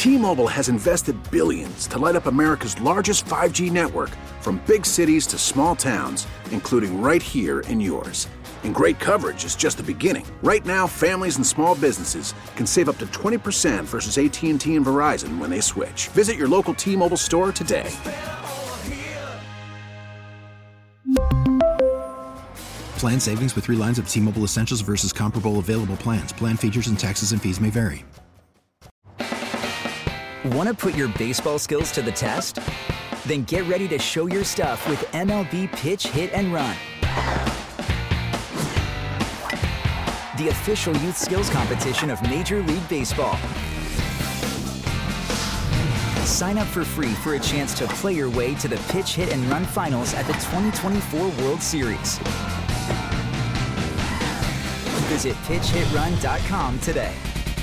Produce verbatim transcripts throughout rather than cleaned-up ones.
T-Mobile has invested billions to light up America's largest five G network, from big cities to small towns, including right here in yours. And great coverage is just the beginning. Right now, families and small businesses can save up to twenty percent versus A T and T and Verizon when they switch. Visit your local T-Mobile store today. Plan savings with three lines of T-Mobile Essentials versus comparable available plans. Plan features and taxes and fees may vary. Want to put your baseball skills to the test? Then get ready to show your stuff with M L B Pitch, Hit, and Run. The official youth skills competition of Major League Baseball. Sign up for free for a chance to play your way to the Pitch, Hit, and Run finals at the twenty twenty-four World Series. Visit pitch hit run dot com today.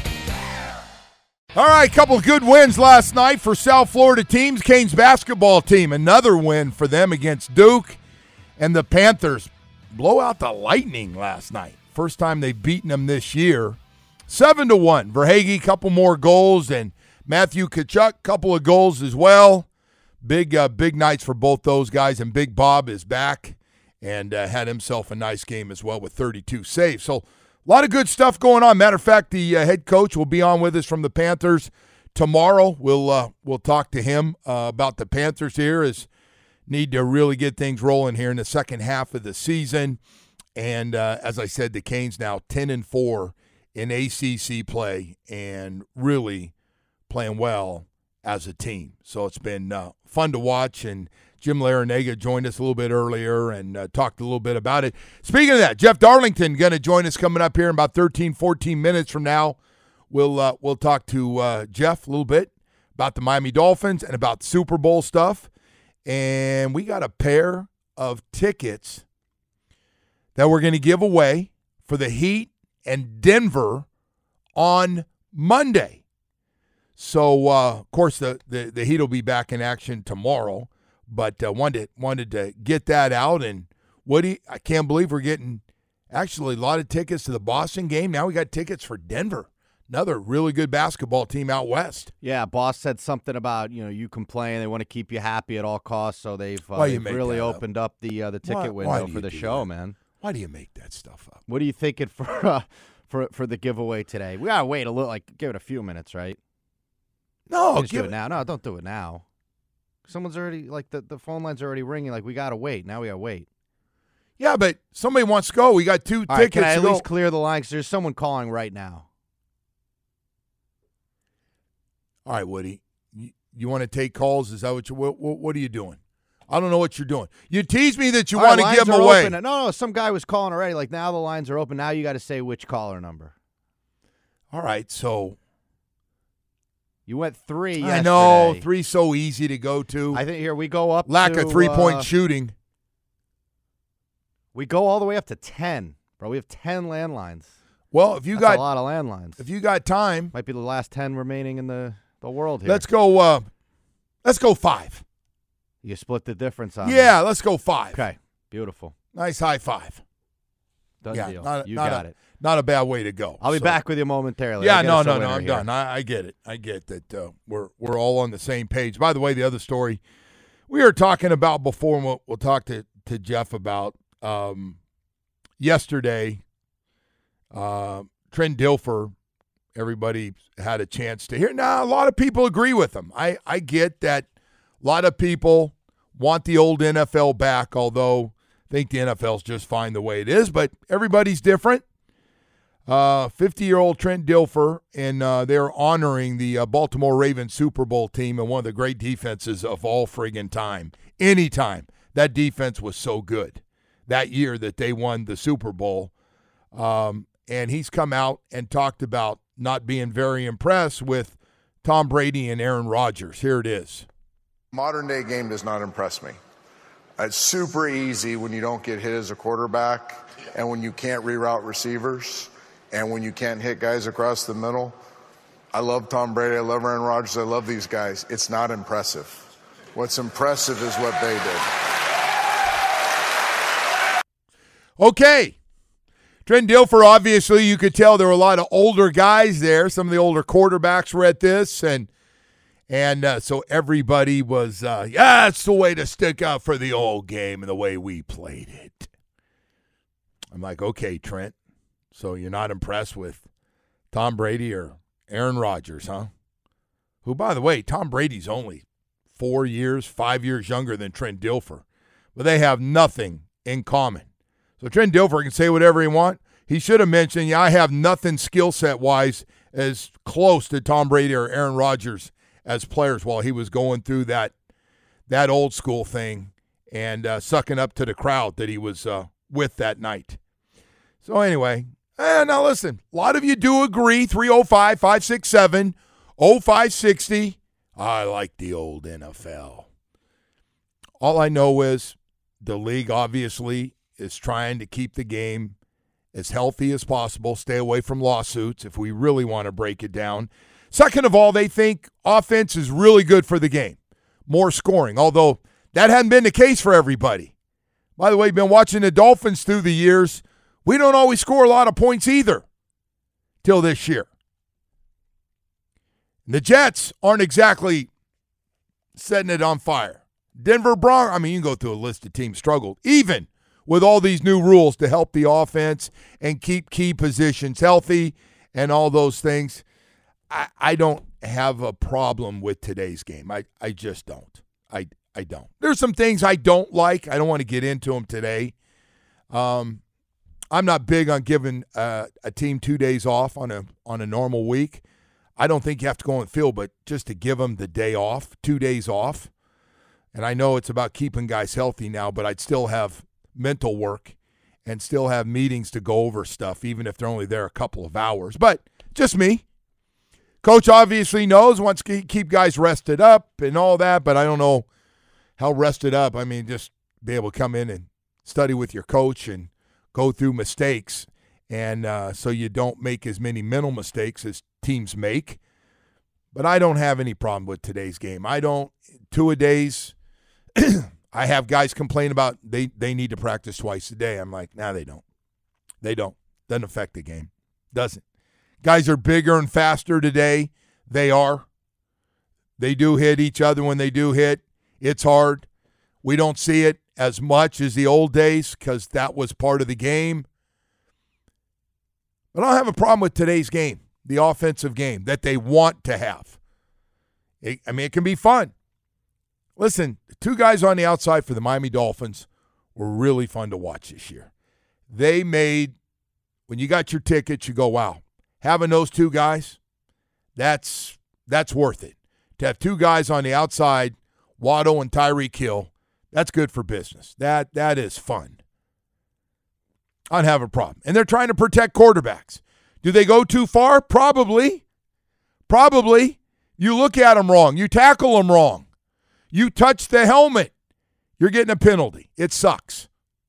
All right, couple of good wins last night for South Florida teams. Canes basketball team, another win for them against Duke. And the Panthers blow out the Lightning last night. First time they've beaten them this year. Seven to one. Verhaeghe, couple more goals, and Matthew Tkachuk, couple of goals as well. Big, uh, big nights for both those guys, and Big Bob is back and uh, had himself a nice game as well with thirty-two saves. So a lot of good stuff going on. Matter of fact, the uh, head coach will be on with us from the Panthers tomorrow. We'll uh, we'll talk to him uh, about the Panthers here, as need to really get things rolling here in the second half of the season. And uh, as I said, the Canes now ten and four in A C C play and really playing well as a team. So it's been uh, fun to watch, and Jim Larrañaga joined us a little bit earlier and uh, talked a little bit about it. Speaking of that, Jeff Darlington going to join us coming up here in about thirteen, fourteen minutes from now. We'll uh, we'll talk to uh, Jeff a little bit about the Miami Dolphins and about Super Bowl stuff. And we got a pair of tickets that we're going to give away for the Heat and Denver on Monday. So, uh, of course, the, the, the Heat will be back in action tomorrow. But uh, wanted wanted to get that out, and Woody, I can't believe we're getting actually a lot of tickets to the Boston game. Now we got tickets for Denver, another really good basketball team out west. Yeah, Boss said something about, you know, you complain, they want to keep you happy at all costs, so they've, uh, they've really opened up? up the uh, the ticket why, window why for the show, that? man. Why do you make that stuff up? What are you thinking for uh, for for the giveaway today? We gotta wait a little, like give it a few minutes, right? No, just give do it now. No, don't do it now. Someone's already, like, the, the phone lines are already ringing. Like, we got to wait. Now we got to wait. Yeah, but somebody wants to go. We got two All tickets. Right, can I at to least go. clear the line? Because there's someone calling right now. All right, Woody. You, you want to take calls? Is that what you what, what are you doing? I don't know what you're doing. You tease me that you All want right, to give them are away. Open. No, no, some guy was calling already. Like, now the lines are open. Now you got to say which caller number. All right, so. You went three yesterday. I know, three so easy to go to. I think here we go up Lack to, of three-point uh, shooting. We go all the way up to ten, bro. We have ten landlines. Well, if you That's got a lot of landlines. If you got time, might be the last ten remaining in the, the world here. Let's go. Uh, let's go five. You split the difference on. Yeah, me. Let's go five. Okay, beautiful. Nice high five. Done yeah, deal. Not, you not got a, it. Not a bad way to go. I'll be so. back with you momentarily. Yeah, no, no, no, I'm here. done. I, I get it. I get that uh, we're we're all on the same page. By the way, the other story we were talking about before, and we'll, we'll talk to, to Jeff about um, yesterday. Uh, Trent Dilfer, everybody had a chance to hear. Now, a lot of people agree with him. I, I get that a lot of people want the old N F L back, although I think the N F L's just fine the way it is, but everybody's different. Uh, fifty-year-old Trent Dilfer, and uh, they're honoring the uh, Baltimore Ravens Super Bowl team and one of the great defenses of all friggin' time. Anytime. That defense was so good that year that they won the Super Bowl. Um, and he's come out and talked about not being very impressed with Tom Brady and Aaron Rodgers. Here it is. Modern-day game does not impress me. It's super easy when you don't get hit as a quarterback and when you can't reroute receivers and when you can't hit guys across the middle. I love Tom Brady. I love Aaron Rodgers. I love these guys. It's not impressive. What's impressive is what they did. Okay. Trent Dilfer, obviously, you could tell there were a lot of older guys there. Some of the older quarterbacks were at this, and And uh, so everybody was, uh, yeah, it's the way to stick up for the old game and the way we played it. I'm like, okay, Trent, so you're not impressed with Tom Brady or Aaron Rodgers, huh? Who, by the way, Tom Brady's only four years, five years younger than Trent Dilfer. But they have nothing in common. So Trent Dilfer can say whatever he wants. He should have mentioned, yeah, I have nothing skill set-wise as close to Tom Brady or Aaron Rodgers as players while he was going through that that old school thing and uh, sucking up to the crowd that he was uh, with that night. So anyway, eh, now listen, a lot of you do agree, three oh five, five six seven, oh five six oh. I like the old N F L. All I know is the league obviously is trying to keep the game as healthy as possible, stay away from lawsuits if we really want to break it down. Second of all, they think offense is really good for the game, more scoring, although that hadn't been the case for everybody. By the way, been watching the Dolphins through the years. We don't always score a lot of points either till this year. The Jets aren't exactly setting it on fire. Denver Broncos, I mean, you can go through a list of teams struggled, even with all these new rules to help the offense and keep key positions healthy and all those things. I, I don't have a problem with today's game. I, I just don't. I, I don't. There's some things I don't like. I don't want to get into them today. Um, I'm not big on giving uh, a team two days off on a on a normal week. I don't think you have to go on the field, but just to give them the day off, two days off. And I know it's about keeping guys healthy now, but I'd still have mental work and still have meetings to go over stuff, even if they're only there a couple of hours. But just me. Coach obviously knows, wants to keep guys rested up and all that, but I don't know how rested up. I mean, just be able to come in and study with your coach and go through mistakes, and uh, so you don't make as many mental mistakes as teams make. But I don't have any problem with today's game. I don't. Two-a-days, I have guys complain about they, they need to practice twice a day. I'm like, nah, they don't. They don't. Doesn't affect the game. Doesn't. Guys are bigger and faster today. They are. They do hit each other when they do hit. It's hard. We don't see it as much as the old days because that was part of the game. But I don't have a problem with today's game, the offensive game that they want to have. It, I mean, it can be fun. Listen, the two guys on the outside for the Miami Dolphins were really fun to watch this year. They made, when you got your tickets, you go, wow. Having those two guys, that's that's worth it. To have two guys on the outside, Waddle and Tyreek Hill, that's good for business. That That is fun. I don't have a problem. And they're trying to protect quarterbacks. Do they go too far? Probably. Probably. You look at them wrong. You tackle them wrong. You touch the helmet. You're getting a penalty. It sucks.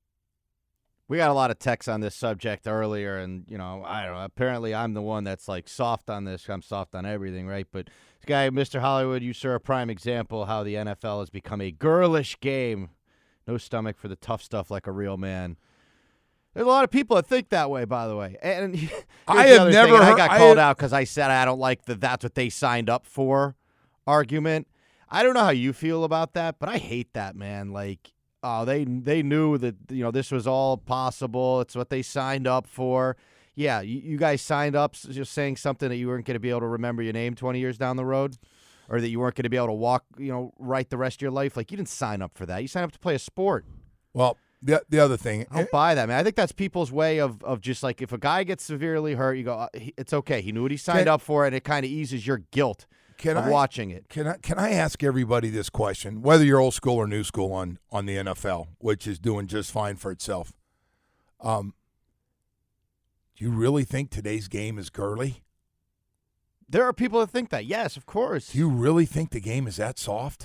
We got a lot of texts on this subject earlier, and, you know, I don't know. Apparently I'm the one that's, like, soft on this. I'm soft on everything, right? But this guy, Mister Hollywood, you, sir, a prime example how the N F L has become a girlish game. No stomach for the tough stuff like a real man. There's a lot of people that think that way, by the way. And I have never heard, I got I called have, out because I said I don't like the that's what they signed up for argument. I don't know how you feel about that, but I hate that, man. Like, oh, they they knew that, you know, this was all possible. It's what they signed up for. Yeah, you, you guys signed up just saying something that you weren't going to be able to remember your name twenty years down the road, or that you weren't going to be able to walk, you know, right the rest of your life. Like, you didn't sign up for that. You signed up to play a sport. Well, the the other thing, I don't buy that, man. I think that's people's way of of just like, if a guy gets severely hurt, you go, uh, he, it's okay. He knew what he signed can, up for, and it kind of eases your guilt can of I, watching it. Can I can I ask everybody this question, whether you're old school or new school on on the N F L, which is doing just fine for itself? Um, do you really think today's game is girly? There are people that think that. Yes, of course. Do you really think the game is that soft?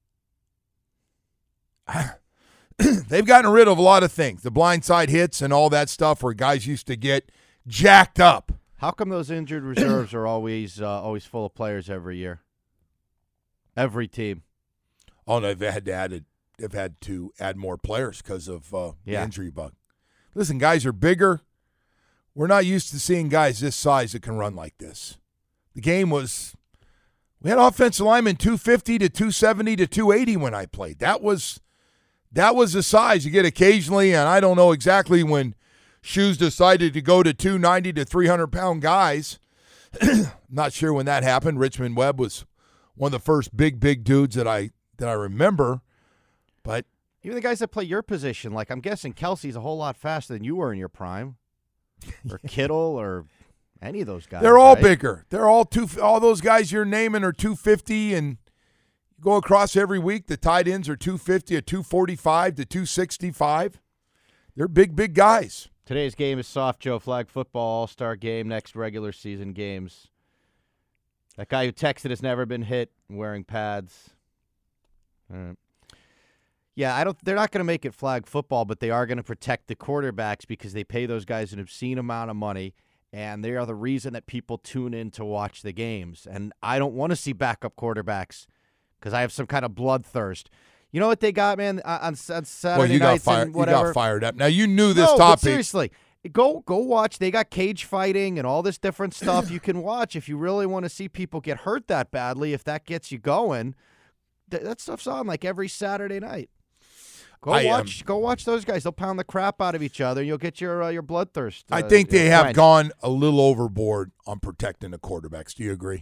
They've gotten rid of a lot of things, the blindside hits and all that stuff where guys used to get jacked up. How come those injured reserves are always uh, always full of players every year? Every team. Oh, no, they've had to add, they've had to add more players because of uh, yeah. the injury bug. Listen, guys are bigger. We're not used to seeing guys this size that can run like this. The game was We had offensive linemen two fifty to two seventy to two eighty when I played. That was that was the size you get occasionally, and I don't know exactly when Shoes decided to go to two ninety to three hundred pound guys. Not sure when that happened. Richmond Webb was one of the first big, big dudes that I that I remember. But even the guys that play your position, like I'm guessing Kelsey's a whole lot faster than you were in your prime, or Kittle, or any of those guys. They're all right? bigger. They're all two. All those guys you're naming are two fifty, and you go across every week. The tight ends are two fifty to two forty-five to two sixty-five. They're big, big guys. Today's game is Soft Joe Flag Football All-Star Game. Next regular season games. That guy who texted has never been hit wearing pads. All right. Yeah, I don't. They're not going to make it flag football, but they are going to protect the quarterbacks because they pay those guys an obscene amount of money, and they are the reason that people tune in to watch the games. And I don't want to see backup quarterbacks because I have some kind of bloodthirst. You know what they got, man, on, on Saturday well, you nights got fired, and whatever? You got fired up. Now, you knew this no, topic. But seriously, go go watch. They got cage fighting and all this different stuff you can watch if you really want to see people get hurt that badly. If that gets you going, th- that stuff's on like every Saturday night. Go I, watch. um, go watch those guys. They'll pound the crap out of each other. You'll get your uh, your bloodthirst. Uh, I think they have quenched. gone a little overboard on protecting the quarterbacks. Do you agree?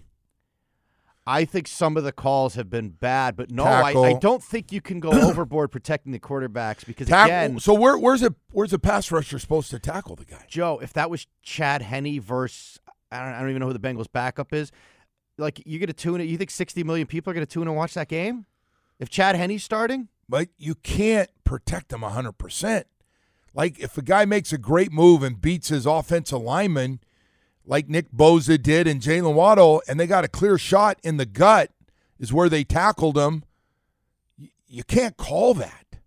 I think some of the calls have been bad, but no, I, Tackle. I don't think you can go overboard protecting the quarterbacks because, Tackle, again, so where, where's a where's a pass rusher supposed to tackle the guy? Joe, if that was Chad Henne versus, I don't, I don't even know who the Bengals backup is, like, you get to tune it. You think sixty million people are going to tune in and watch that game? If Chad Henne's starting? But you can't protect them one hundred percent. Like, if a guy makes a great move and beats his offensive lineman, like Nick Bosa did and Jalen Waddle, and they got a clear shot in the gut, is where they tackled him, you, you can't call that. I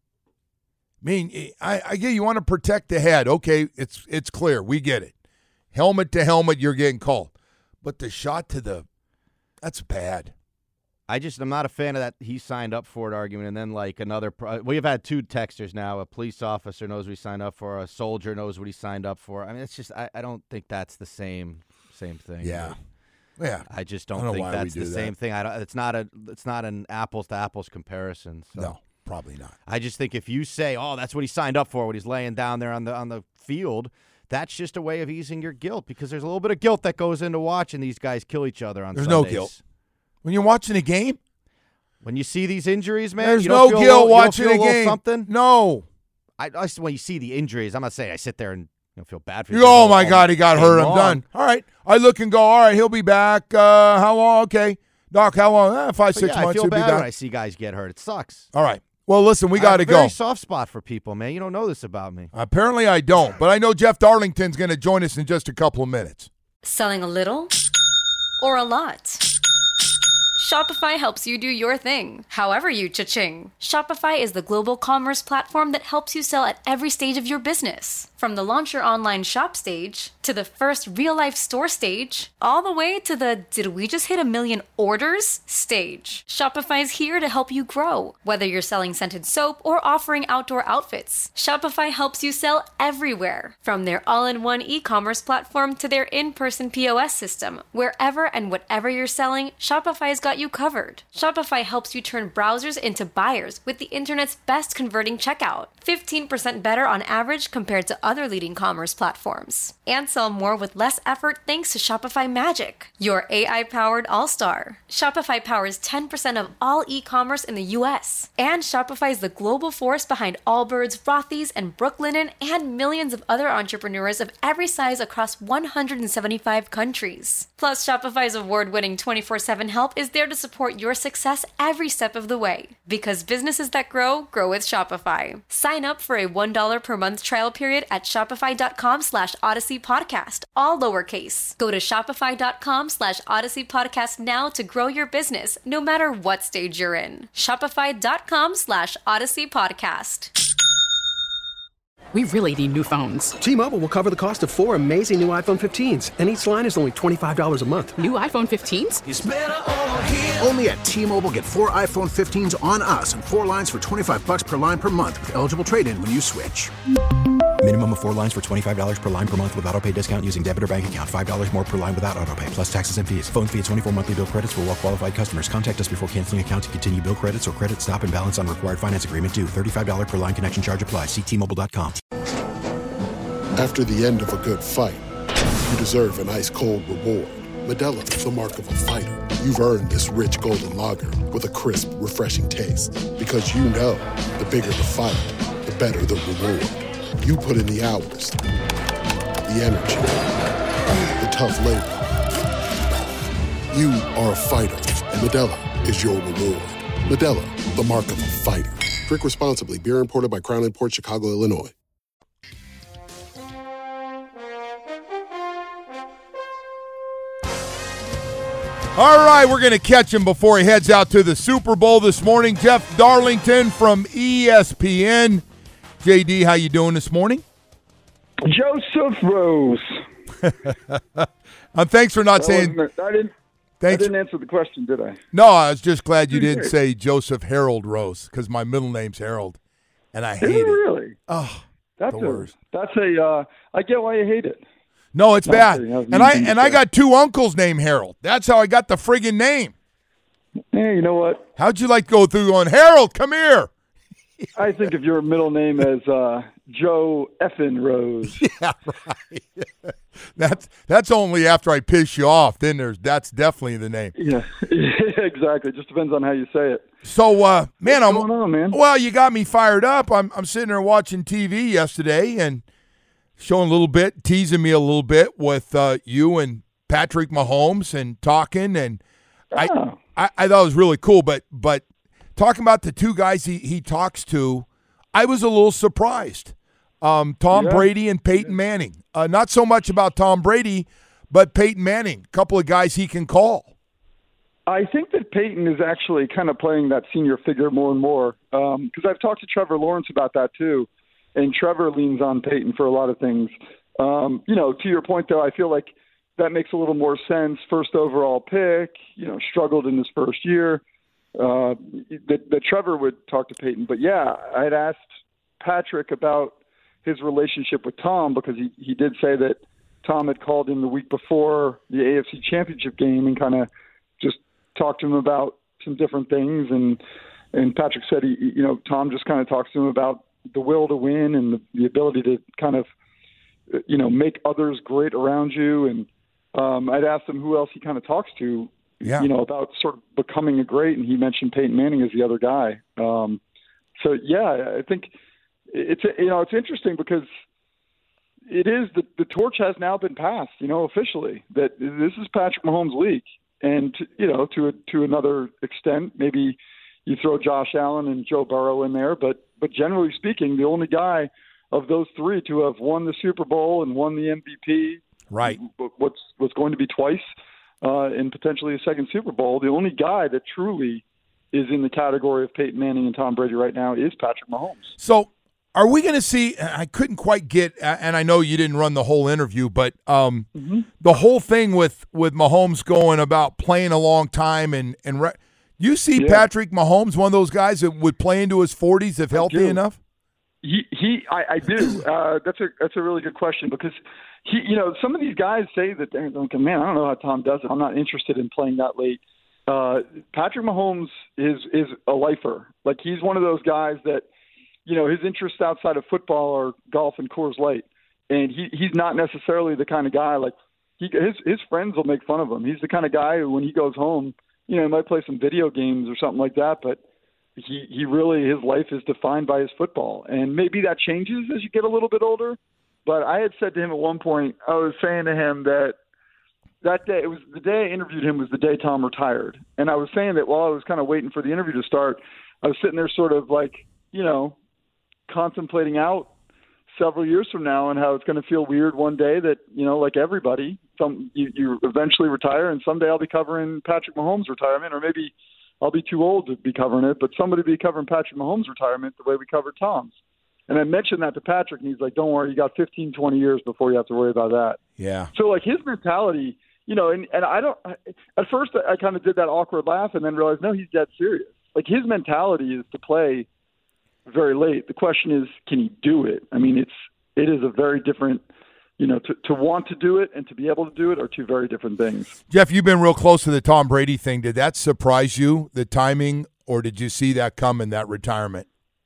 mean, I, I get you want to protect the head. Okay, it's it's clear. We get it. Helmet to helmet, you're getting called. But the shot to the – that's bad. I just, I'm not a fan of that he signed up for it argument. And then, like, another, we've had two texters now. A police officer knows what he signed up for. A soldier knows what he signed up for. I mean, it's just, I, I don't think that's the same same thing. Yeah. Yeah. I just I don't, don't know think why that's we the do same that. thing. I don't, it's not a, it's not an apples to apples comparison. So. No, probably not. I just think if you say, oh, that's what he signed up for when he's laying down there on the on the field, that's just a way of easing your guilt because there's a little bit of guilt that goes into watching these guys kill each other on There's Sundays. no guilt. When you're watching a game, when you see these injuries, man, there's you don't no feel guilt a little, watching you don't a feel a game. little something. No. I, I when you see the injuries, I'm not saying I sit there and you know, feel bad for You you. go, oh, all- my all God, he got day hurt. I'm long. done. All right. I look and go, all right, he'll be back. Uh, how long? Okay. Doc, how long? Eh, five, But six yeah, months, I feel he'll be bad when I back. see guys get hurt. It sucks. All right. Well, listen, we I got have to a very go. soft spot for people, man. You don't know this about me. Apparently I don't, but I know Jeff Darlington's going to join us in just a couple of minutes. Selling a little or a lot? Shopify helps you do your thing, however you cha-ching. Shopify is the global commerce platform that helps you sell at every stage of your business. From the launch your online shop stage, to the first real-life store stage, all the way to the did we just hit a million orders stage. Shopify's here to help you grow. Whether you're selling scented soap or offering outdoor outfits, Shopify helps you sell everywhere. From their all-in-one e-commerce platform to their in-person P O S system, wherever and whatever you're selling, Shopify's got you covered. Shopify helps you turn browsers into buyers with the internet's best converting checkout. fifteen percent better on average compared to other leading commerce platforms. And sell more with less effort thanks to Shopify Magic, your A I-powered all-star. Shopify powers ten percent of all e-commerce in the U S. And Shopify is the global force behind Allbirds, Rothy's, and Brooklinen, and millions of other entrepreneurs of every size across one hundred seventy-five countries. Plus, Shopify's award-winning twenty-four seven help is there to support your success every step of the way. Because businesses that grow, grow with Shopify. Sign up for a one dollar per month trial period at shopify.com slash Odyssey Podcast, all lowercase. Go to shopify.com slash Odyssey Podcast now to grow your business, no matter what stage you're in. Shopify.com slash Odyssey Podcast. We really need new phones. T-Mobile will cover the cost of four amazing new iPhone fifteens, and each line is only twenty-five dollars a month. New iPhone fifteens? It's better over here. Only at T-Mobile, get four iPhone fifteens on us and four lines for twenty-five bucks per line per month with eligible trade-in when you switch. Minimum of four lines for twenty-five dollars per line per month with auto pay discount using debit or bank account. five dollars more per line without auto pay, plus taxes and fees. Phone fee at twenty-four monthly bill credits for well qualified customers. Contact us before canceling account to continue bill credits or credit stop and balance on required finance agreement due. thirty-five dollars per line connection charge applies. See T Mobile dot com. After the end of a good fight, you deserve an ice-cold reward. Modelo is the mark of a fighter. You've earned this rich golden lager with a crisp, refreshing taste. Because you know, the bigger the fight, the better the reward. You put in the hours, the energy, the tough labor. You are a fighter, and Modelo is your reward. Modelo, the mark of a fighter. Drink responsibly. Beer imported by Crown Imports, Chicago, Illinois. All right, we're going to catch him before he heads out to the Super Bowl this morning. Jeff Darlington from E S P N. J D, how you doing this morning? Joseph Rose. um, thanks for not that saying. I didn't. Thanks. I didn't answer the question, did I? No, I was just glad you didn't say Joseph Harold Rose because my middle name's Harold, and I hate Is it. it. Really? Oh, that's the a. worst. That's a. Uh, I get why you hate it. No, it's Not bad. kidding. I was And I meaning to and I say. got two uncles named Harold. That's how I got the friggin' name. Hey, you know what? How'd you like to go through on Harold? Come here. I think of your middle name as uh, Joe Effin Rose. Yeah, right. that's that's only after I piss you off. Then there's that's definitely the name. Yeah, exactly. Just depends on how you say it. So, uh, man, What's I'm going on, man? well. You got me fired up. I'm I'm sitting there watching T V yesterday and showing a little bit, teasing me a little bit with uh, you and Patrick Mahomes and talking, and I, Oh. I I thought it was really cool. But but talking about the two guys he he talks to, I was a little surprised. Um, Tom Yeah. Brady and Peyton Manning. Uh, not so much about Tom Brady, but Peyton Manning. A couple of guys he can call. I think that Peyton is actually kind of playing that senior figure more and more because I've talked to Trevor Lawrence about that too, and Trevor leans on Peyton for a lot of things. Um, you know, to your point though, I feel like that makes a little more sense. First overall pick, you know, struggled in his first year. Uh, that, that Trevor would talk to Peyton, but yeah, I had asked Patrick about his relationship with Tom because he, he did say that Tom had called him the week before the A F C Championship game and kind of just talked to him about some different things. And, and Patrick said, he, you know, Tom just kind of talks to him about the will to win and the, the ability to kind of, you know, make others great around you. And um, I'd asked him who else he kind of talks to, Yeah. you know, about sort of becoming a great. And he mentioned Peyton Manning as the other guy. Um, so, yeah, I think it's, you know, it's interesting because it is the, the torch has now been passed, you know, officially that this is Patrick Mahomes' league. And, you know, to a, to another extent, maybe you throw Josh Allen and Joe Burrow in there, but, but generally speaking, the only guy of those three to have won the Super Bowl and won the M V P, Right. what's, what's going to be twice uh, and potentially a second Super Bowl, the only guy that truly is in the category of Peyton Manning and Tom Brady right now is Patrick Mahomes. So are we going to see – I couldn't quite get – and I know you didn't run the whole interview, but um, Mm-hmm. the whole thing with, with Mahomes going about playing a long time and, and re- you see Yeah. Patrick Mahomes, one of those guys that would play into his forties if healthy do. enough? He, he, I, I do. Uh, that's a that's a really good question because he, you know, some of these guys say that they're like, man, I don't know how Tom does it. I'm not interested in playing that late. Uh, Patrick Mahomes is is a lifer. Like he's one of those guys that, you know, his interests outside of football are golf and Coors Light, and he he's not necessarily the kind of guy like he his his friends will make fun of him. He's the kind of guy who, when he goes home, you know, he might play some video games or something like that, but he, he really, his life is defined by his football. And maybe that changes as you get a little bit older. But I had said to him at one point, I was saying to him that that day, it was the day I interviewed him was the day Tom retired. And I was saying that while I was kind of waiting for the interview to start, I was sitting there sort of like, you know, contemplating out several years from now and how it's going to feel weird one day that, you know, like everybody, some you, you eventually retire and someday I'll be covering Patrick Mahomes' retirement, or maybe I'll be too old to be covering it, but somebody be covering Patrick Mahomes' retirement the way we covered Tom's. And I mentioned that to Patrick, and he's like, don't worry, you got fifteen, twenty years before you have to worry about that. Yeah. So, like, his mentality, you know, and, and I don't – at first I kind of did that awkward laugh and then realized, no, he's dead serious. Like, his mentality is to play very late. The question is, can he do it? I mean, it's it is a very different, you know, to, to want to do it and to be able to do it are two very different things. Jeff, you've been real close to the Tom Brady thing. Did that surprise you, the timing, or did you see that coming, that retirement?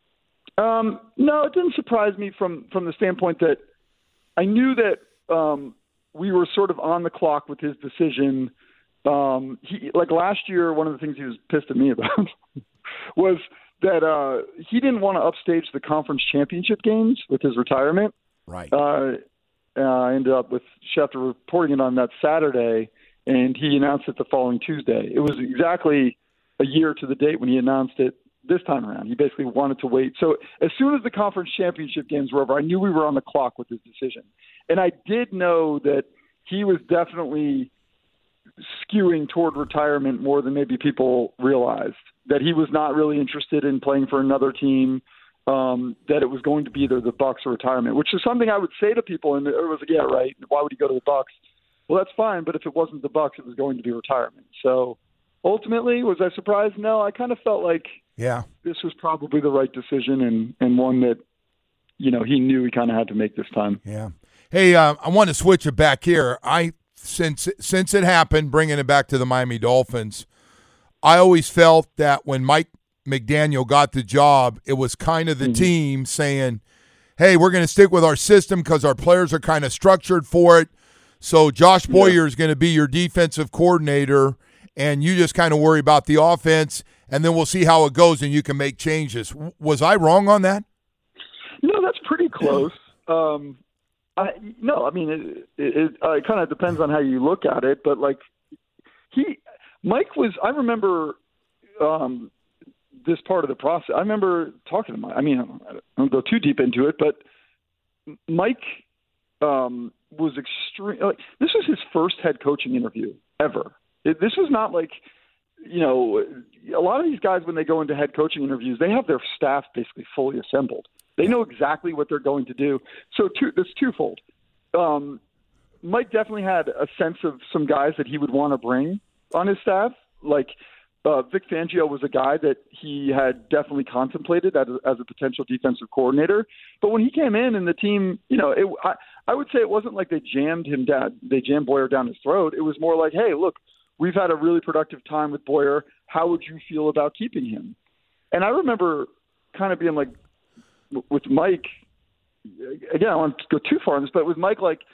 Um, no, it didn't surprise me from, from the standpoint that I knew that um, we were sort of on the clock with his decision. Um, he, like last year, one of the things he was pissed at me about was that uh, he didn't want to upstage the conference championship games with his retirement. Right. Uh, uh, I ended up with Schefter reporting it on that Saturday, and he announced it the following Tuesday. It was exactly a year to the date when he announced it this time around. He basically wanted to wait. So as soon as the conference championship games were over, I knew we were on the clock with his decision. And I did know that he was definitely skewing toward retirement more than maybe people realized, that he was not really interested in playing for another team, um, that it was going to be either the Bucs or retirement, which is something I would say to people. And it was like, yeah, right. Why would he go to the Bucs? Well, that's fine. But if it wasn't the Bucs, it was going to be retirement. So ultimately, was I surprised? No, I kind of felt like, yeah, this was probably the right decision and, and one that, you know, he knew he kind of had to make this time. Yeah. Hey, uh, I want to switch it back here. I since since it happened, bringing it back to the Miami Dolphins, I always felt that when Mike McDaniel got the job, it was kind of the mm-hmm. team saying, hey, we're going to stick with our system because our players are kind of structured for it. So Josh Boyer yeah. is going to be your defensive coordinator, and you just kind of worry about the offense, and then we'll see how it goes, and you can make changes. Was I wrong on that? No, that's pretty close. Um, I, no, I mean, it, it, it, uh, it kind of depends on how you look at it, but, like, he – Mike was – I remember um, this part of the process. I remember talking to Mike. I mean, I don't go too deep into it, but Mike um, was extreme. Like, this was his first head coaching interview ever. It, this was not like – you know, a lot of these guys, when they go into head coaching interviews, they have their staff basically fully assembled. They know exactly what they're going to do. So two, that's twofold. Um, Mike definitely had a sense of some guys that he would want to bring on his staff. Like uh, Vic Fangio was a guy that he had definitely contemplated as a, as a potential defensive coordinator. But when he came in and the team, you know, it, I, I would say it wasn't like they jammed him down, they jammed Boyer down his throat. It was more like, hey, look, we've had a really productive time with Boyer. How would you feel about keeping him? And I remember kind of being like, with Mike, again, I don't want to go too far on this, but with Mike, like,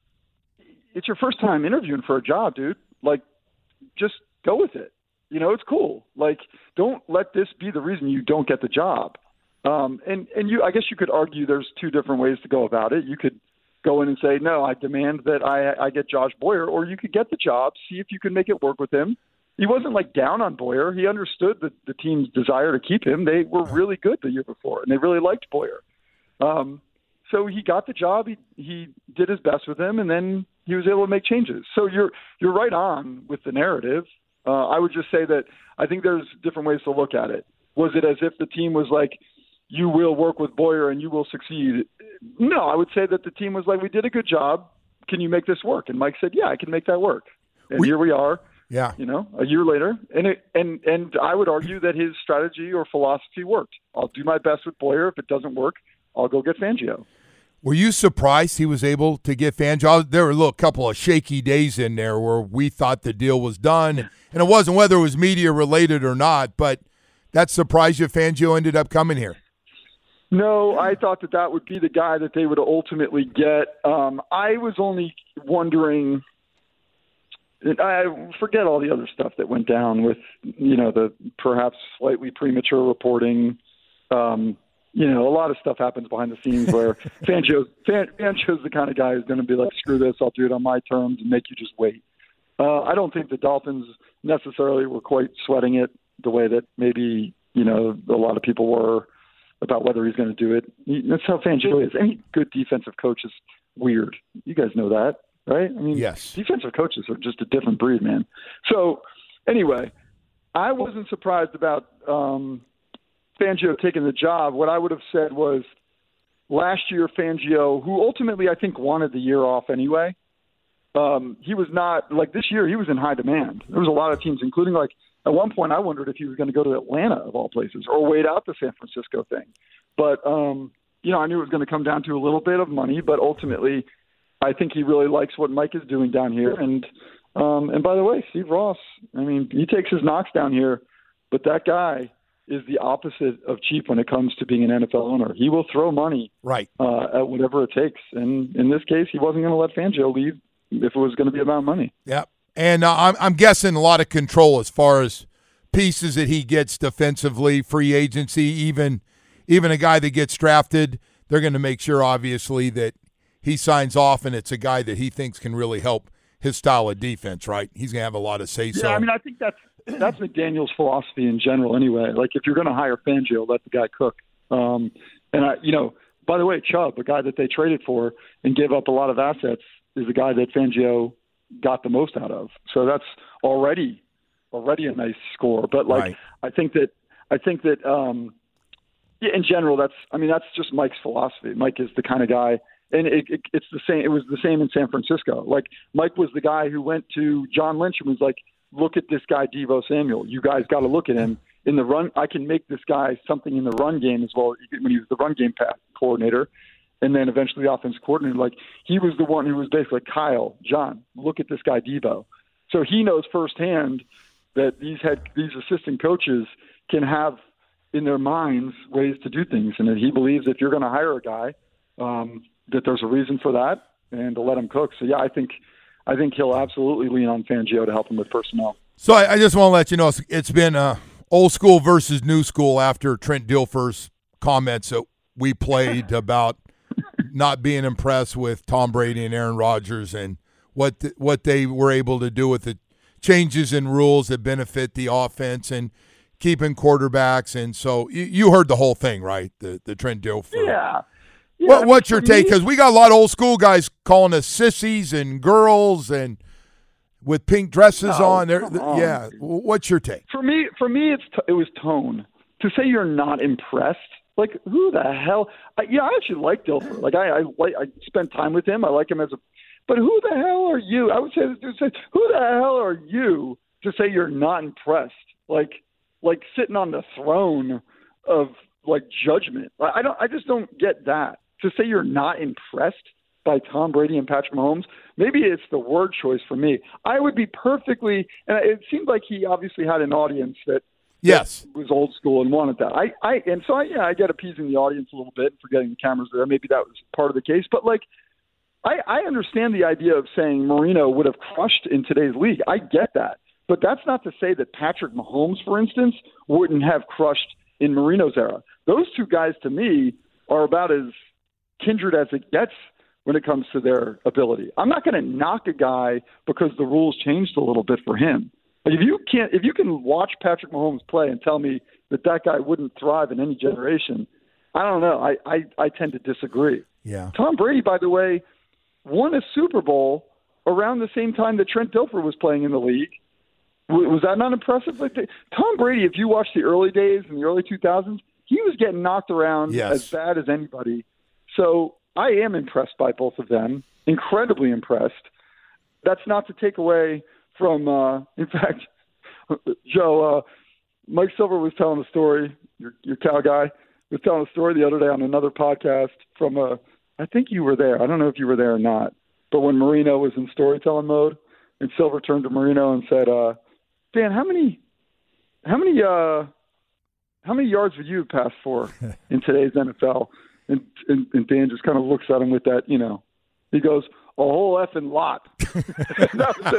it's your first time interviewing for a job, dude. Like, just go with it. You know, it's cool. Like, don't let this be the reason you don't get the job. Um, and, and you, I guess you could argue there's two different ways to go about it. You could go in and say, no, I demand that I, I get Josh Boyer, or you could get the job, see if you can make it work with him. He wasn't like down on Boyer. He understood the, the team's desire to keep him. They were really good the year before, and they really liked Boyer. Um, so he got the job. He he did his best with him, and then he was able to make changes. So you're you're right on with the narrative. Uh, I would just say that I think there's different ways to look at it. Was it as if the team was like, you will work with Boyer and you will succeed? No, I would say that the team was like, we did a good job. Can you make this work? And Mike said, yeah, I can make that work. And we, here we are. Yeah. You know, a year later. And it, and and I would argue that his strategy or philosophy worked. I'll do my best with Boyer. If it doesn't work, I'll go get Fangio. Were you surprised he was able to get Fangio? There were a little couple of shaky days in there where we thought the deal was done. And it wasn't whether it was media related or not, but that surprised you Fangio ended up coming here? No, I thought that that would be the guy that they would ultimately get. Um, I was only wondering – I forget all the other stuff that went down with, you know, the perhaps slightly premature reporting. Um, you know, a lot of stuff happens behind the scenes where Fangio's, Fangio's the kind of guy who's going to be like, screw this, I'll do it on my terms and make you just wait. Uh, I don't think the Dolphins necessarily were quite sweating it the way that maybe, you know, a lot of people were about whether he's going to do it. That's how Fangio is. Any good defensive coach is weird. You guys know that. Right? I mean, yes. Defensive coaches are just a different breed, man. So, anyway, I wasn't surprised about um, Fangio taking the job. What I would have said was last year Fangio, who ultimately I think wanted the year off anyway, um, he was not – like this year he was in high demand. There was a lot of teams, including like at one point I wondered if he was going to go to Atlanta of all places or wait out the San Francisco thing. But um, you know, I knew it was going to come down to a little bit of money, but ultimately I think he really likes what Mike is doing down here. And, um, and by the way, Steve Ross, I mean, he takes his knocks down here, but that guy is the opposite of cheap when it comes to being an N F L owner. He will throw money right uh, at whatever it takes. And in this case, he wasn't going to let Fangio leave if it was going to be about money. Yeah. And uh, I'm, I'm guessing a lot of control as far as pieces that he gets defensively, free agency, even even a guy that gets drafted. They're going to make sure, obviously, that he signs off and it's a guy that he thinks can really help his style of defense, right? He's going to have a lot of say-so. Yeah, I mean, I think that's that's McDaniel's philosophy in general anyway. Like, if you're going to hire Fangio, let the guy cook. Um, and, I, you know, by the way, Chubb, the guy that they traded for and gave up a lot of assets, is the guy that Fangio got the most out of. So that's already already a nice score. But, like, right. I think that I think that um, yeah, in general, that's I mean, that's just Mike's philosophy. Mike is the kind of guy – and it, it, it's the same. It was the same in San Francisco. Like, Mike was the guy who went to John Lynch and was like, look at this guy, Deebo Samuel. You guys got to look at him in the run. I can make this guy something in the run game as well when he was the run game pass coordinator and then eventually the offensive coordinator. Like, he was the one who was basically like, Kyle, John, look at this guy, Deebo. So he knows firsthand that these head, these assistant coaches can have in their minds ways to do things. And that he believes if you're going to hire a guy, um, that there's a reason for that and to let him cook. So, yeah, I think I think he'll absolutely lean on Fangio to help him with personnel. So I, I just want to let you know it's, it's been uh, old school versus new school after Trent Dilfer's comments that we played about not being impressed with Tom Brady and Aaron Rodgers and what the, what they were able to do with the changes in rules that benefit the offense and keeping quarterbacks. And so you, you heard the whole thing, right, the, the Trent Dilfer. Yeah. Yeah, what, what's your take? Because we got a lot of old school guys calling us sissies and girls and with pink dresses no, on. They're, on. Yeah, what's your take? For me, for me, it's t- it was tone. To say you're not impressed, like who the hell? I, yeah, I actually like Dilfer. Like I, I like I spent time with him. I like him as a. But who the hell are you? I would say, say who the hell are you to say you're not impressed? Like like sitting on the throne of like judgment. I don't. I just don't get that. To say you're not impressed by Tom Brady and Patrick Mahomes, maybe it's the word choice for me. I would be perfectly, and it seemed like he obviously had an audience that, yes. that was old school and wanted that. I, I and so I, yeah, I get appeasing the audience a little bit for getting the cameras there. Maybe that was part of the case, but like, I, I understand the idea of saying Marino would have crushed in today's league. I get that, but that's not to say that Patrick Mahomes, for instance, wouldn't have crushed in Marino's era. Those two guys, to me, are about as kindred as it gets when it comes to their ability. I'm not going to knock a guy because the rules changed a little bit for him. Like if you can't, if you can watch Patrick Mahomes play and tell me that that guy wouldn't thrive in any generation, I don't know. I, I, I tend to disagree. Yeah. Tom Brady, by the way, won a Super Bowl around the same time that Trent Dilfer was playing in the league. Was that not impressive? Like Tom Brady, if you watch the early days in the early two thousands, he was getting knocked around yes. as bad as anybody. So I am impressed by both of them, incredibly impressed. That's not to take away from, uh, in fact, Joe, uh, Mike Silver was telling a story, your, your cow guy, was telling a story the other day on another podcast from, a, I think you were there. I don't know if you were there or not, but when Marino was in storytelling mode, and Silver turned to Marino and said, uh, Dan, how many, how many, uh, how many yards would you have passed for in today's N F L? And, and, and Dan just kind of looks at him with that, you know, he goes, a whole effing lot. That was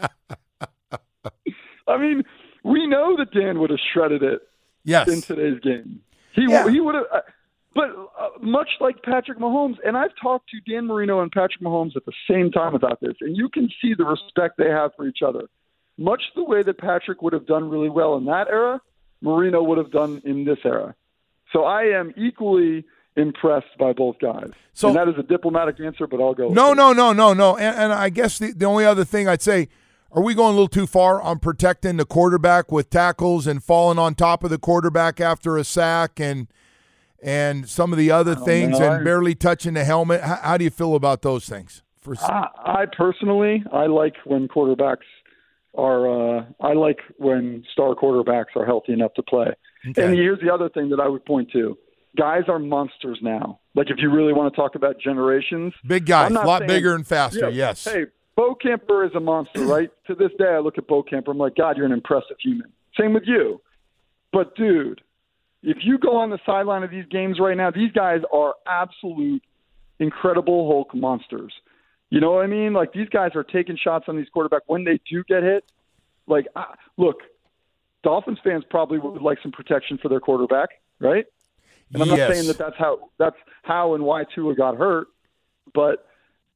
it. I mean, we know that Dan would have shredded it yes. in today's game. He, yeah. he would have, uh, but uh, much like Patrick Mahomes, and I've talked to Dan Marino and Patrick Mahomes at the same time about this, and you can see the respect they have for each other. Much the way that Patrick would have done really well in that era, Marino would have done in this era. So I am equally impressed by both guys. So and that is a diplomatic answer, but I'll go. No, with no, no, no, no. And, and I guess the, the only other thing I'd say, are we going a little too far on protecting the quarterback with tackles and falling on top of the quarterback after a sack and and some of the other things know. and barely touching the helmet? How, how do you feel about those things? For I, I personally, I like when quarterbacks are. Uh, I like when star quarterbacks are healthy enough to play. Okay. And here's the other thing that I would point to. guys are monsters now. Like, if you really want to talk about generations. Big guys, a a lot saying, bigger and faster, yeah, yes. Hey, Bo Kemper is a monster, right? To this day, I look at Bo Kemper, I'm like, God, you're an impressive human. Same with you. But, dude, if you go on the sideline of these games right now, these guys are absolute incredible Hulk monsters. You know what I mean? Like, these guys are taking shots on these quarterbacks when they do get hit. Like, uh, look, Dolphins fans probably would like some protection for their quarterback, right? And I'm yes. not saying that that's how that's how and why Tua got hurt, but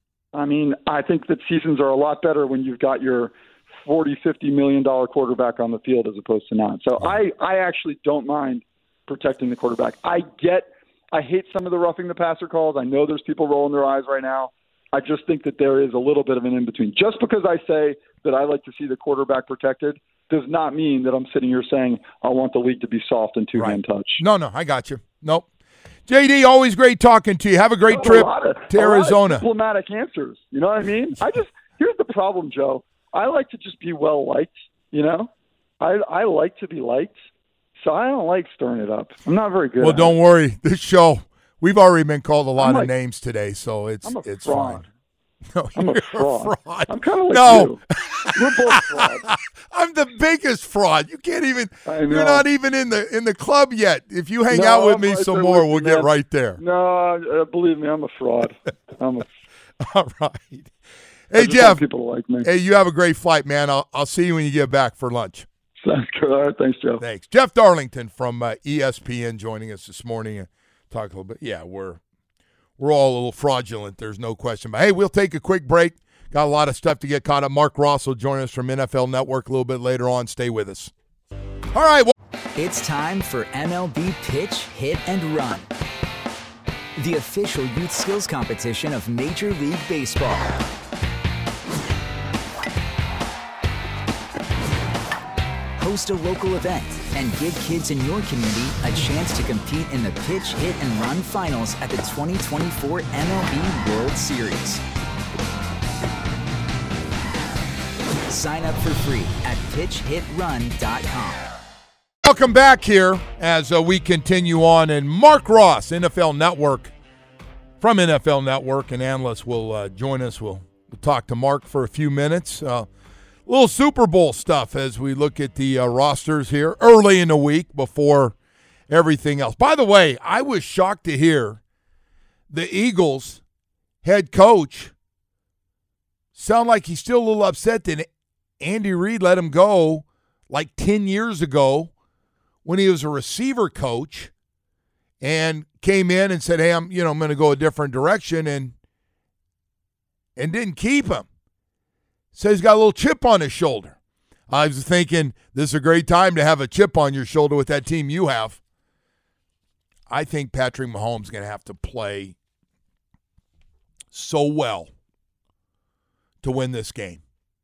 I mean, I think that seasons are a lot better when you've got your forty, fifty million dollar quarterback on the field as opposed to not. So I, I actually don't mind protecting the quarterback. I get, I hate some of the roughing the passer calls. I know there's people rolling their eyes right now. I just think that there is a little bit of an in-between. Just because I say that I like to see the quarterback protected does not mean that I'm sitting here saying I want the league to be soft and two-hand right. touch. No, no, I got you. Nope. J D, always great talking to you. Have a great a trip of, to Arizona. Diplomatic answers. You know what I mean? I just here's the problem, Joe. I like to just be well liked. You know, I I like to be liked, so I don't like stirring it up. I'm not very good. Well, at don't it. worry. This show, we've already been called a lot I'm of like, names today, so it's I'm a it's fraud. fine. No, I'm a you're fraud. a fraud. I'm kind of like no. you. We're both frauds. I'm the biggest fraud. You can't even. I know. You're not even in the in the club yet. If you hang No, out with I'm me right some there more, with we'll you, get man. right there. No, uh, believe me, I'm a fraud. I'm a. All right. I Hey just Jeff. want people to like me. Hey, you have a great flight, man. I'll I'll see you when you get back for lunch. Sounds good. All right, thanks, Joe. Thanks, Jeff Darlington from uh, E S P N joining us this morning. Uh, talk a little bit. Yeah, we're we're all a little fraudulent. There's no question. But hey, we'll take a quick break. Got a lot of stuff to get caught up. Mark Ross will join us from N F L Network a little bit later on. Stay with us. All right. Well- it's time for M L B Pitch, Hit, and Run, the official youth skills competition of Major League Baseball. Host a local event and give kids in your community a chance to compete in the Pitch, Hit, and Run finals at the twenty twenty-four M L B World Series. Sign up for free at pitch hit run dot com. Welcome back here as uh, we continue on. And Mark Ross, N F L Network, from N F L Network, and analyst will uh, join us. We'll, we'll talk to Mark for a few minutes. Uh, a little Super Bowl stuff as we look at the uh, rosters here early in the week before everything else. By the way, I was shocked to hear the Eagles head coach sound like he's still a little upset that Andy Reid let him go like ten years ago when he was a receiver coach and came in and said, hey, I'm, you know, I'm going to go a different direction, and and didn't keep him. So he's got a little chip on his shoulder. I was thinking this is a great time to have a chip on your shoulder with that team you have. I think Patrick Mahomes is going to have to play so well to win this game.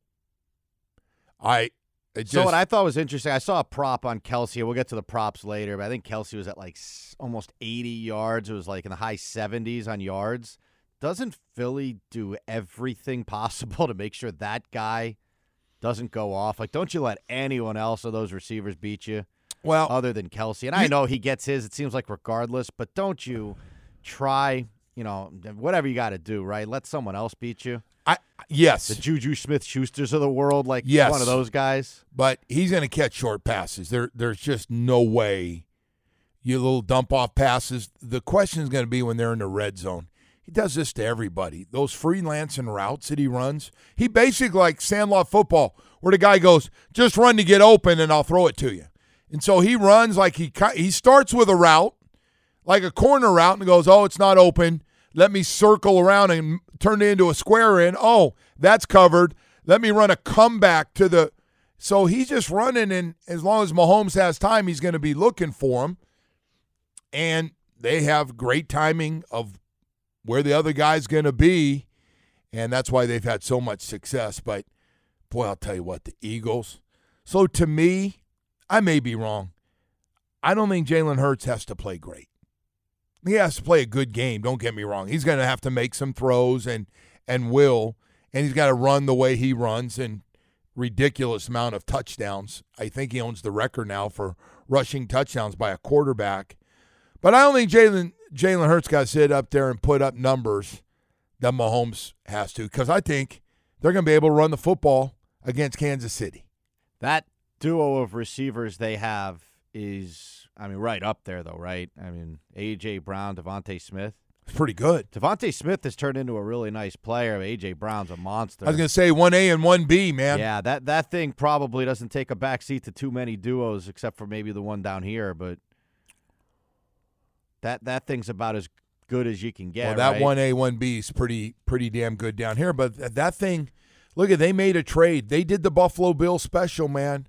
I it just, So what I thought was interesting, I saw a prop on Kelsey. We'll get to the props later, but I think Kelsey was at like almost eighty yards. It was like in the high seventies on yards. Doesn't Philly do everything possible to make sure that guy doesn't go off? Like, don't you let anyone else of those receivers beat you? Well, other than Kelsey. And I know he gets his, it seems like, regardless, but don't you try, you know, whatever you got to do, right? Let someone else beat you. I yes. The Juju Smith-Schusters of the world, like yes. one of those guys. But he's going to catch short passes. There, There's just no way. You little dump-off passes. The question is going to be when they're in the red zone. He does this to everybody. Those freelancing routes that he runs, he basically like Sandlot football, where the guy goes, just run to get open and I'll throw it to you. And so he runs like he he starts with a route, like a corner route, and goes, oh, it's not open. Let me circle around and turn it into a square in. Oh, that's covered. Let me run a comeback to the – so he's just running, and as long as Mahomes has time, he's going to be looking for him. And they have great timing of where the other guy's going to be, and that's why they've had so much success. But, boy, I'll tell you what, the Eagles. So, to me, I may be wrong. I don't think Jalen Hurts has to play great. He has to play a good game, don't get me wrong. He's going to have to make some throws and and will, and he's got to run the way he runs and ridiculous amount of touchdowns. I think he owns the record now for rushing touchdowns by a quarterback. But I don't think Jalen Jalen Hurts got to sit up there and put up numbers that Mahomes has to, because I think they're going to be able to run the football against Kansas City. That duo of receivers they have is, I mean, right up there, though, right? I mean, A J. Brown, Devontae Smith. It's pretty good. Devontae Smith has turned into a really nice player. A J. Brown's a monster. I was going to say one A and one B, man. Yeah, that, that thing probably doesn't take a backseat to too many duos, except for maybe the one down here, but that that thing's about as good as you can get. Well, that right? one A, one B is pretty pretty damn good down here. But that thing, look at, they made a trade. They did the Buffalo Bills special, man.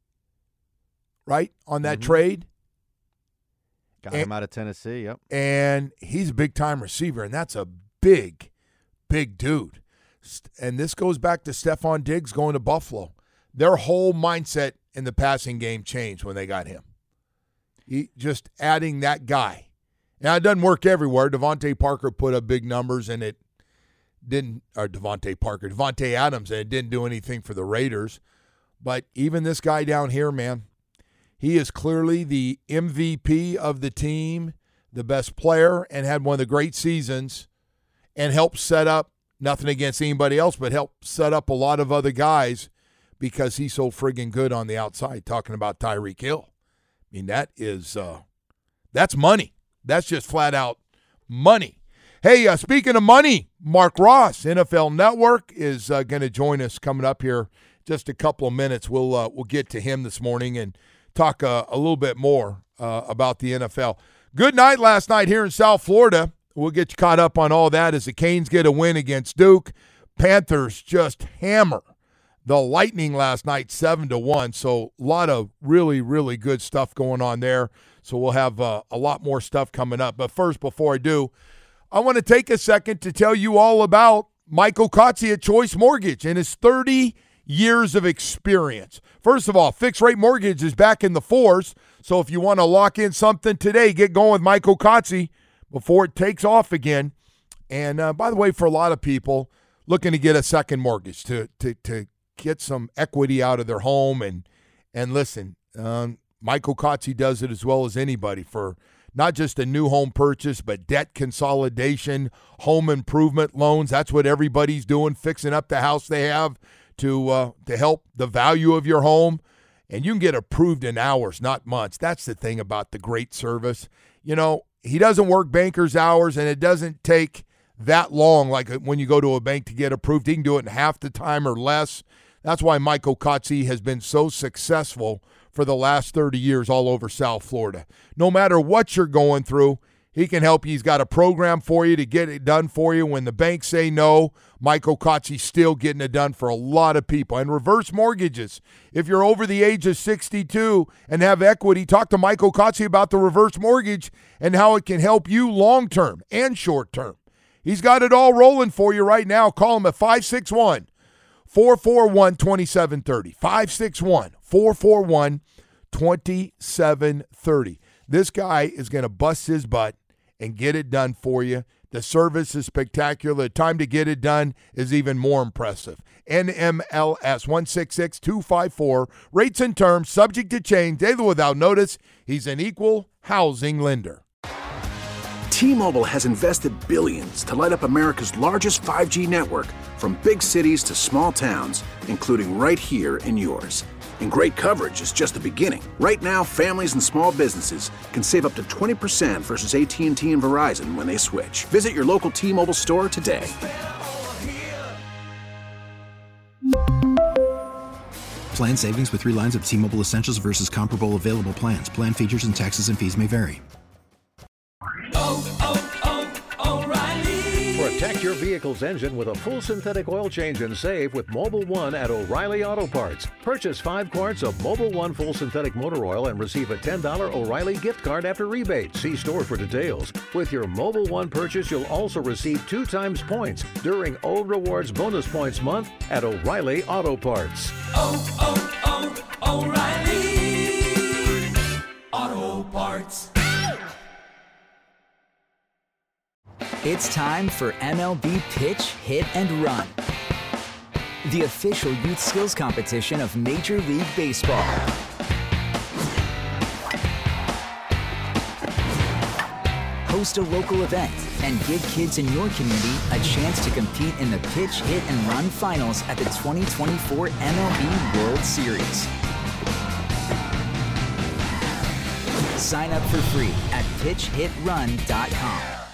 Right? On that mm-hmm. trade. Got and, him out of Tennessee, yep. And he's a big-time receiver, and that's a big, big dude. And this goes back to Stephon Diggs going to Buffalo. Their whole mindset in the passing game changed when they got him. He, just adding that guy. Now, it doesn't work everywhere. Devontae Parker put up big numbers, and it didn't – or Devontae Parker, Devontae Adams, and it didn't do anything for the Raiders. But even this guy down here, man, he is clearly the M V P of the team, the best player, and had one of the great seasons and helped set up, nothing against anybody else, but helped set up a lot of other guys because he's so friggin' good on the outside, talking about Tyreek Hill. I mean, that is uh, that's money. That's just flat out money. Hey, uh, speaking of money, Mark Ross, N F L Network, is uh, going to join us coming up here just a couple of minutes. We'll uh, we'll get to him this morning and talk uh, a little bit more uh, about the N F L. Good night last night here in South Florida. We'll get you caught up on all that as the Canes get a win against Duke. Panthers just hammer the Lightning last night, seven to one. So a lot of really, really good stuff going on there. So we'll have uh, a lot more stuff coming up. But first, before I do, I want to take a second to tell you all about Michael Kotze at Choice Mortgage and his thirty years of experience. First of all, fixed rate mortgage is back in the force. So if you want to lock in something today, get going with Michael Kotze before it takes off again. And uh, by the way, for a lot of people looking to get a second mortgage to to to get some equity out of their home, and and listen, um, Michael Kotze does it as well as anybody for not just a new home purchase, but debt consolidation, home improvement loans. That's what everybody's doing, fixing up the house they have to uh, to help the value of your home. And you can get approved in hours, not months. That's the thing about the great service. You know, he doesn't work banker's hours, and it doesn't take that long like when you go to a bank to get approved. He can do it in half the time or less. That's why Michael Kotze has been so successful for the last thirty years all over South Florida. No matter what you're going through, he can help you. He's got a program for you to get it done for you. When the banks say no, Michael Kotze's still getting it done for a lot of people. And reverse mortgages. If you're over the age of sixty-two and have equity, talk to Michael Kotze about the reverse mortgage and how it can help you long-term and short-term. He's got it all rolling for you right now. Call him at five six one, four four one, two seven three zero. five six one, four four one, two seven three zero. This guy is going to bust his butt and get it done for you. The service is spectacular. The time to get it done is even more impressive. N M L S one six six two five four. Rates and terms subject to change. Daily without notice. He's an equal housing lender. T-Mobile has invested billions to light up America's largest five G network, from big cities to small towns, including right here in yours. And great coverage is just the beginning. Right now, families and small businesses can save up to twenty percent versus A T and T and Verizon when they switch. Visit your local T-Mobile store today. Plan savings with three lines of T-Mobile Essentials versus comparable available plans. Plan features and taxes and fees may vary. Oh, oh, oh, O'Reilly. Protect your vehicle's engine with a full synthetic oil change and save with Mobil one at O'Reilly Auto Parts. Purchase five quarts of Mobil one full synthetic motor oil and receive a ten dollars O'Reilly gift card after rebate. See store for details. With your Mobil one purchase, you'll also receive two times points during O Rewards Bonus Points Month at O'Reilly Auto Parts. Oh, oh, oh, O'Reilly Auto Parts. It's time for M L B Pitch, Hit, and Run, the official youth skills competition of Major League Baseball. Host a local event and give kids in your community a chance to compete in the Pitch, Hit, and Run finals at the twenty twenty-four M L B World Series. Sign up for free at pitch hit run dot com.